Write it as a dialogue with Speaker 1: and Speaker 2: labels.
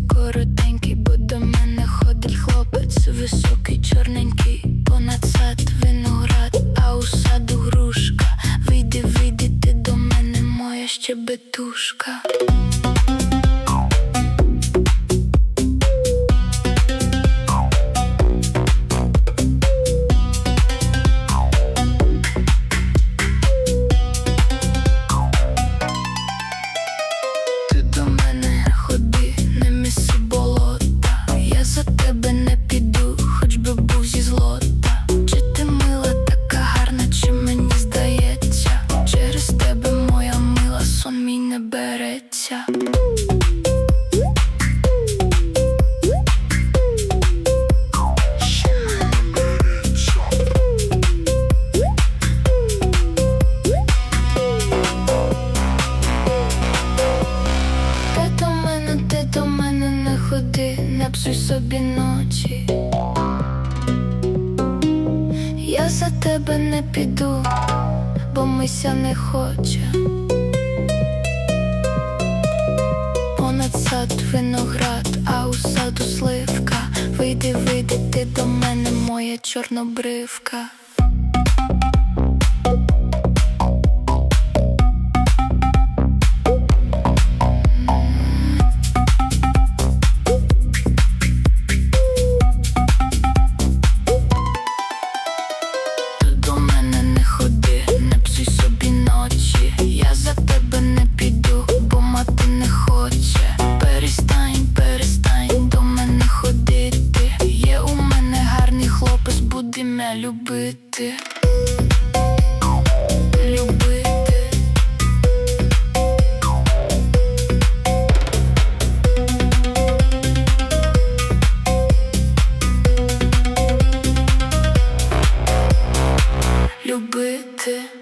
Speaker 1: коротенький, бо до мене ходить хлопець високий, чорненький, понад сад виноград, а у саду грушка. Вийди, вийди ти до мене, моя щебетушка. Не псуй собі ночі, я за тебе не піду, бо мися не хоче. Понад сад виноград, а у саду сливка. Вийди, вийди ти до мене, моя чорнобривка. Любити, любити. Любити.